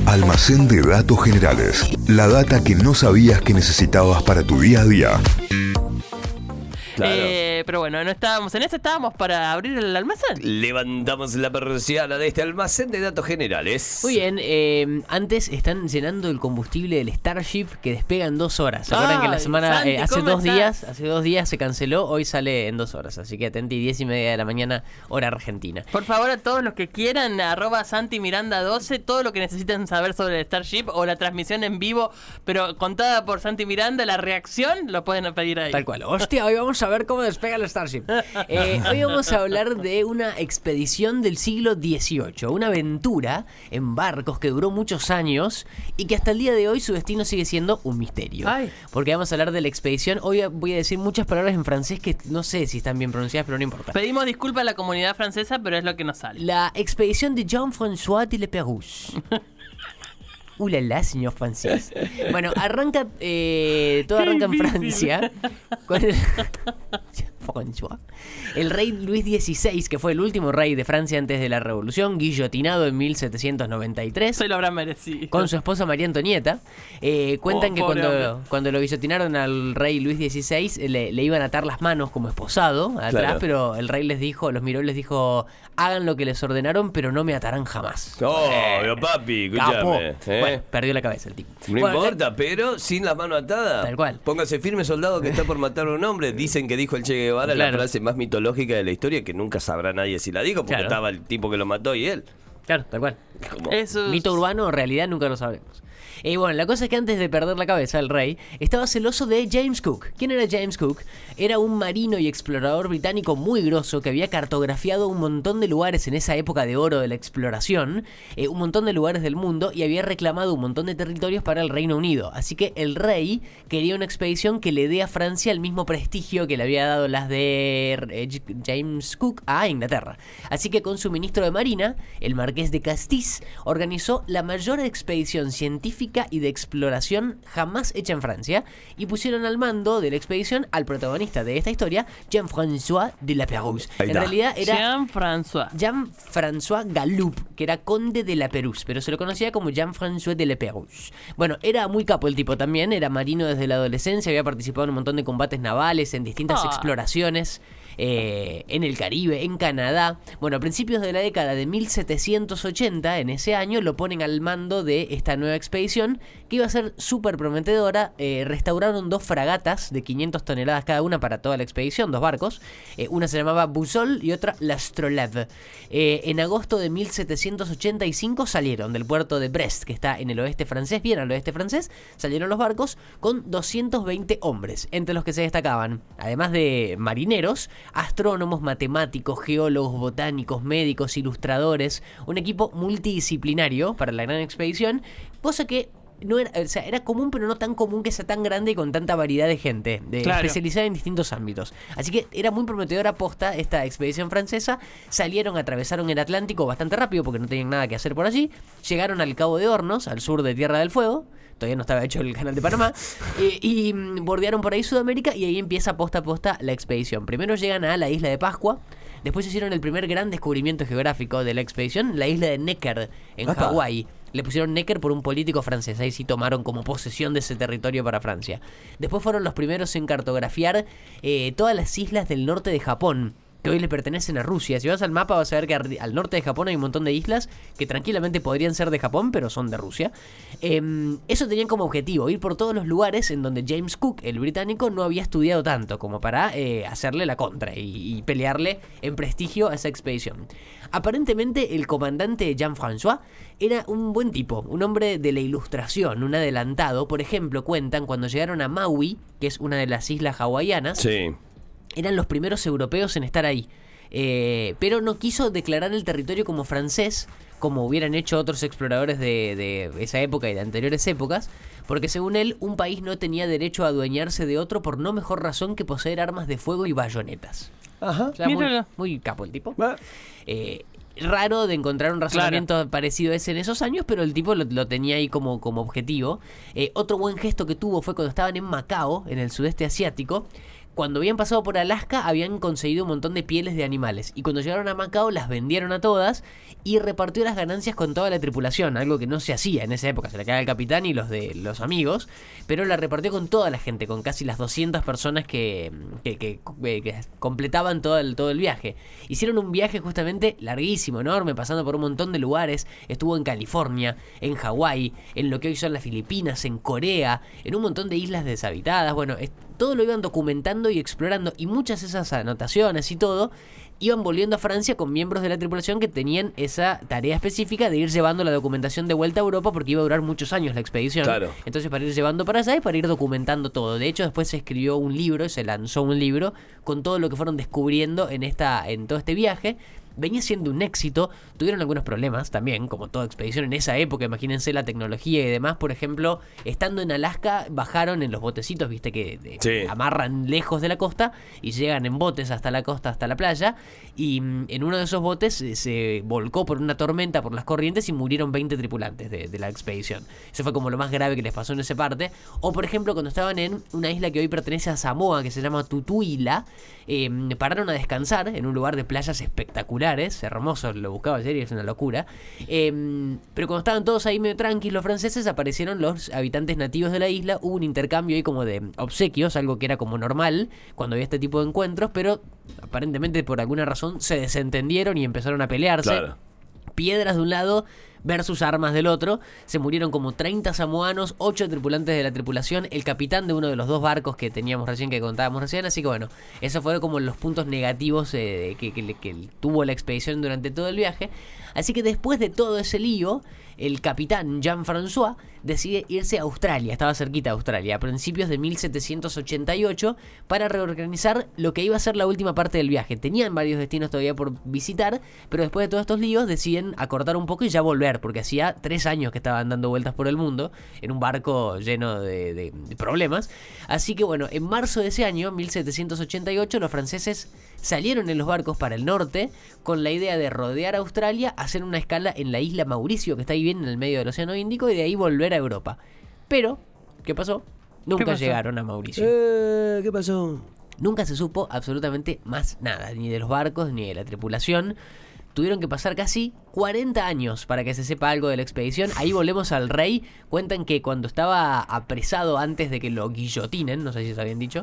Almacén de datos generales. La data que no sabías que necesitabas para tu día a día. Claro. Pero bueno, no estábamos en eso, estábamos para abrir el almacén. Levantamos la persiana de este almacén de datos generales. Muy bien, antes están llenando el combustible del Starship que despega en 2 horas. ¿Se acuerdan que la semana, Santi, hace ¿cómo 2 estás? días, hace 2 días se canceló, hoy sale en 2 horas. Así que atenti, 10:30 de la mañana, hora argentina. Por favor, a todos los que quieran, @SantiMiranda12, todo lo que necesiten saber sobre el Starship o la transmisión en vivo, pero contada por Santi Miranda, la reacción lo pueden pedir ahí. Tal cual. Hostia, hoy vamos a ver cómo despega el Starship. Hoy vamos a hablar de una expedición del siglo XVIII, una aventura en barcos que duró muchos años y que hasta el día de hoy su destino sigue siendo un misterio. Ay. Porque vamos a hablar de la expedición. Hoy voy a decir muchas palabras en francés que no sé si están bien pronunciadas, pero no importa. Pedimos disculpas a la comunidad francesa, pero es lo que nos sale. La expedición de Jean-François de Le Pérouse. La, señor francés. Bueno, arranca, todo arranca en Francia con el rey Luis XVI, que fue el último rey de Francia antes de la Revolución, guillotinado en 1793. Se lo habrá merecido. Con su esposa María Antonieta. Cuentan que pobre cuando lo guillotinaron al rey Luis XVI, le iban a atar las manos como esposado atrás, Claro. pero el rey les dijo, los miró y les dijo: hagan lo que les ordenaron, pero no me atarán jamás. Oh, papi, Capo. escúchame. Bueno, perdió la cabeza el tipo. No Bueno, importa, pero sin las manos atadas. Tal cual. Póngase firme, soldado, que está por matar a un hombre. Dicen que dijo el Che Guevara Claro. la frase más mitológica de la historia, que nunca sabrá nadie si la dijo, porque Claro. estaba el tipo que lo mató y él. Claro, tal cual. Como- Eso es- Mito urbano o realidad nunca lo sabremos. Bueno, la cosa es que antes de perder la cabeza el rey estaba celoso de James Cook. ¿Quién era James Cook? Era un marino y explorador británico muy grosso que había cartografiado un montón de lugares en esa época de oro de la exploración, un montón de lugares del mundo, y había reclamado un montón de territorios para el Reino Unido. Así que el rey quería una expedición que le dé a Francia el mismo prestigio que le había dado las de James Cook a Inglaterra. Así que con su ministro de Marina, el marqués de Castís, organizó la mayor expedición científica y de exploración jamás hecha en Francia, y pusieron al mando de la expedición al protagonista de esta historia, Jean-François de La Pérouse. Ahí En está. realidad era Jean-François. Jean-François Gallup, que era conde de La Pérouse, pero se lo conocía como Jean-François de La Pérouse. Bueno, era muy capo el tipo también, era marino desde la adolescencia, había participado en un montón de combates navales, en distintas exploraciones, en el Caribe, en Canadá. Bueno, a principios de la década de 1780, en ese año, lo ponen al mando de esta nueva expedición, que iba a ser súper prometedora. Restauraron 2 fragatas de 500 toneladas cada una para toda la expedición, 2 barcos. Una se llamaba Boussole y otra l'Astrolabe. En agosto de 1785 salieron del puerto de Brest, que está en el oeste francés, bien al oeste francés. Salieron los barcos con 220 hombres, entre los que se destacaban, además de marineros, astrónomos, matemáticos, geólogos, botánicos, médicos, ilustradores. Un equipo multidisciplinario para la gran expedición, cosa que no era, o sea, era común, pero no tan común que sea tan grande y con tanta variedad de gente, Claro. especializada en distintos ámbitos. Así que era muy prometedora posta esta expedición francesa. Salieron, atravesaron el Atlántico bastante rápido porque no tenían nada que hacer por allí. Llegaron al Cabo de Hornos, al sur de Tierra del Fuego. Todavía no estaba hecho el canal de Panamá. Y bordearon por ahí Sudamérica, y ahí empieza posta a posta la expedición. Primero llegan a la isla de Pascua. Después hicieron el primer gran descubrimiento geográfico de la expedición, la isla de Necker, en Apa. Hawái. Le pusieron Necker por un político francés. Ahí sí tomaron como posesión de ese territorio para Francia. Después fueron los primeros en cartografiar todas las islas del norte de Japón, que hoy le pertenecen a Rusia. Si vas al mapa vas a ver que al norte de Japón hay un montón de islas que tranquilamente podrían ser de Japón, pero son de Rusia. Eso tenían como objetivo, ir por todos los lugares en donde James Cook, el británico, no había estudiado tanto como para hacerle la contra y pelearle en prestigio a esa expedición. Aparentemente el comandante Jean-François era un buen tipo, un hombre de la ilustración, un adelantado. Por ejemplo, cuentan cuando llegaron a Maui, que es una de las islas hawaianas, Sí. eran los primeros europeos en estar ahí. Pero no quiso declarar el territorio como francés, como hubieran hecho otros exploradores de esa época y de anteriores épocas, porque según él, un país no tenía derecho a adueñarse de otro por no mejor razón que poseer armas de fuego y bayonetas. Ajá. O sea, muy, Míralo. muy capo el tipo. Va. Raro de encontrar un razonamiento parecido a ese en esos años, pero el tipo lo tenía ahí como objetivo. Otro buen gesto que tuvo fue cuando estaban en Macao, en el sudeste asiático. Cuando habían pasado por Alaska habían conseguido un montón de pieles de animales y cuando llegaron a Macao las vendieron a todas y repartió las ganancias con toda la tripulación, algo que no se hacía en esa época, se la quedaba el capitán y los de los amigos, pero la repartió con toda la gente, con casi las 200 personas que completaban todo el viaje. Hicieron un viaje justamente larguísimo, enorme, pasando por un montón de lugares, estuvo en California, en Hawái, en lo que hoy son las Filipinas, en Corea, en un montón de islas deshabitadas, bueno, todo lo iban documentando y explorando y muchas de esas anotaciones y todo iban volviendo a Francia con miembros de la tripulación que tenían esa tarea específica de ir llevando la documentación de vuelta a Europa porque iba a durar muchos años la expedición. Claro. Entonces para ir llevando para allá y para ir documentando todo. De hecho después se escribió un libro, se lanzó un libro con todo lo que fueron descubriendo en todo este viaje. Venía siendo un éxito, tuvieron algunos problemas también, como toda expedición en esa época, imagínense la tecnología y demás, por ejemplo, estando en Alaska, bajaron en los botecitos, viste que Sí. amarran lejos de la costa y llegan en botes hasta la costa, hasta la playa, y en uno de esos botes se volcó por una tormenta, por las corrientes, y murieron 20 tripulantes de la expedición. Eso fue como lo más grave que les pasó en esa parte. O por ejemplo, cuando estaban en una isla que hoy pertenece a Samoa, que se llama Tutuila, pararon a descansar en un lugar de playas espectaculares, hermoso, lo buscaba ayer y es una locura, pero cuando estaban todos ahí medio tranquilos los franceses, aparecieron los habitantes nativos de la isla, hubo un intercambio ahí como de obsequios, algo que era como normal cuando había este tipo de encuentros, pero aparentemente por alguna razón se desentendieron y empezaron a pelearse. Claro. Piedras de un lado versus armas del otro. Se murieron como 30 samoanos, 8 tripulantes de la tripulación, el capitán de uno de los 2 barcos que teníamos recién, que contábamos recién. Así que bueno, esos fueron como los puntos negativos que tuvo la expedición durante todo el viaje. Así que después de todo ese lío, el capitán Jean-François decide irse a Australia, estaba cerquita de Australia, a principios de 1788, para reorganizar lo que iba a ser la última parte del viaje. Tenían varios destinos todavía por visitar, pero después de todos estos líos deciden acortar un poco y ya volver, porque hacía 3 años que estaban dando vueltas por el mundo, en un barco lleno de problemas. Así que bueno, en marzo de ese año, 1788, los franceses salieron en los barcos para el norte, con la idea de rodear Australia, hacer una escala en la isla Mauricio, que está ahí bien en el medio del Océano Índico, y de ahí volver a Europa. Pero, ¿qué pasó? Nunca pasó? llegaron a Mauricio. ¿Qué pasó? Nunca se supo absolutamente más nada, ni de los barcos, ni de la tripulación. Tuvieron que pasar casi 40 años para que se sepa algo de la expedición. Ahí volvemos al rey. Cuentan que cuando estaba apresado antes de que lo guillotinen, no sé si se habían dicho,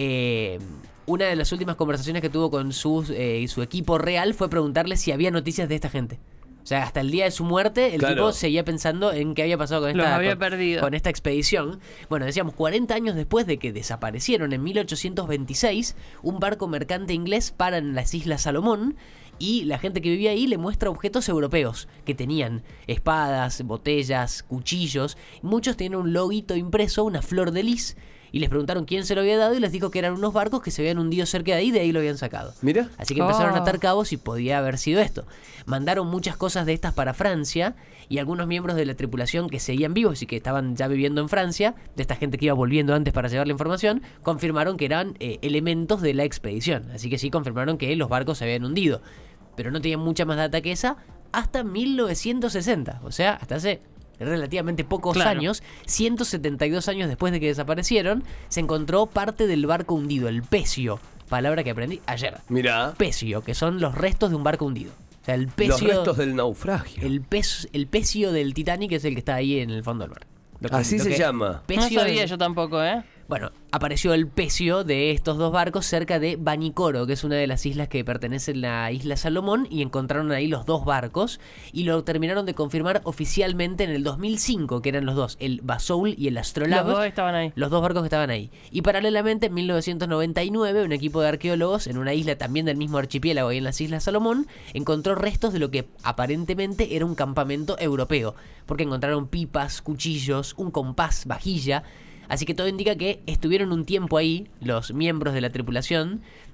una de las últimas conversaciones que tuvo con su equipo real fue preguntarle si había noticias de esta gente. O sea, hasta el día de su muerte, el Claro. tipo seguía pensando en qué había pasado con Los había perdido. con esta expedición. Bueno, decíamos, 40 años después de que desaparecieron, en 1826, un barco mercante inglés para en las Islas Salomón, y la gente que vivía ahí le muestra objetos europeos que tenían espadas, botellas, cuchillos. Muchos tenían un loguito impreso, una flor de lis, y les preguntaron quién se lo había dado y les dijo que eran unos barcos que se habían hundido cerca de ahí lo habían sacado. Mira. Así que empezaron a atar cabos y podía haber sido esto. Mandaron muchas cosas de estas para Francia y algunos miembros de la tripulación que seguían vivos y que estaban ya viviendo en Francia, de esta gente que iba volviendo antes para llevar la información, confirmaron que eran elementos de la expedición. Así que sí confirmaron que los barcos se habían hundido. Pero no tenían mucha más data que esa hasta 1960. O sea, hasta hace relativamente pocos años, 172 años después de que desaparecieron, se encontró parte del barco hundido, el pesio, palabra que aprendí ayer. Mirá. Pesio, que son los restos de un barco hundido. O sea, el pesio, Los restos del naufragio. el pesio del Titanic es el que está ahí en el fondo del mar. Así se llama. No Pesio sabía es- yo tampoco, ¿eh? Bueno, apareció el pesio de estos 2 barcos cerca de Vanikoro, que es una de las islas que pertenecen a la isla Salomón, y encontraron ahí los 2 barcos y lo terminaron de confirmar oficialmente en el 2005, que eran los 2, el Basoul y el Astrolabe. Los dos estaban ahí. Los 2 barcos que estaban ahí. Y paralelamente, en 1999, un equipo de arqueólogos en una isla también del mismo archipiélago, ahí en las Islas Salomón, encontró restos de lo que aparentemente era un campamento europeo, porque encontraron pipas, cuchillos, un compás, vajilla. Así que todo indica que estuvieron un tiempo ahí los miembros de la tripulación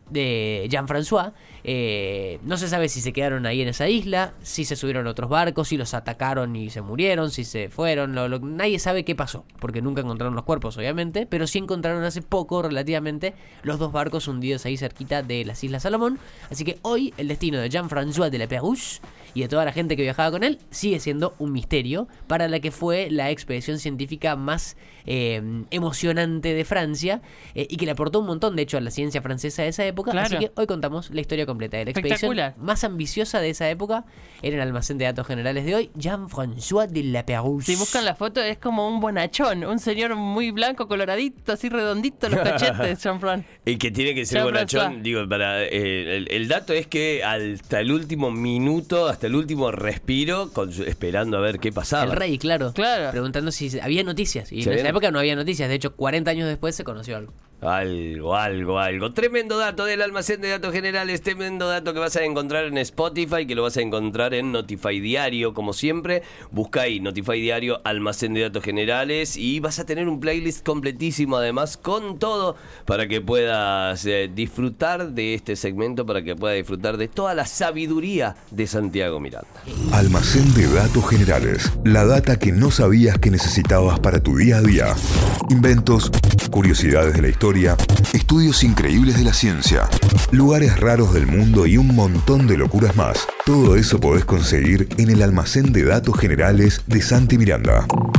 de Jean-François. No se sabe si se quedaron ahí en esa isla, si se subieron a otros barcos, si los atacaron y se murieron, si se fueron. Nadie sabe qué pasó, porque nunca encontraron los cuerpos, obviamente, pero sí encontraron hace poco, relativamente, los 2 barcos hundidos ahí cerquita de las Islas Salomón. Así que hoy el destino de Jean-François de la Pérouse y de toda la gente que viajaba con él sigue siendo un misterio para la que fue la expedición científica más emocionante de Francia, y que le aportó un montón, de hecho, a la ciencia francesa de esa época. Claro. Así que hoy contamos la historia completa de la expedición más ambiciosa de esa época en el almacén de datos generales de hoy, Jean-François de la Pérouse. Si buscan la foto es como un bonachón, un señor muy blanco, coloradito, así redondito los cachetes, Jean-François. El que tiene que ser bonachón, digo, para el dato es que hasta el último minuto, hasta el último respiro, esperando a ver qué pasaba. El rey, claro. Preguntando si había noticias. Y en esa época no había noticias. De hecho, 40 años después se conoció algo. Algo. Tremendo dato del almacén de datos generales, tremendo dato que vas a encontrar en Spotify, que lo vas a encontrar en Notify Diario, como siempre. Busca ahí Notify Diario, almacén de datos generales, y vas a tener un playlist completísimo, además, con todo, para que puedas disfrutar de este segmento, para que puedas disfrutar de toda la sabiduría de Santiago Miranda. Almacén de datos generales, la data que no sabías que necesitabas para tu día a día. Inventos, curiosidades de la historia, estudios increíbles de la ciencia, lugares raros del mundo y un montón de locuras más. Todo eso podés conseguir en el almacén de datos generales de Santi Miranda.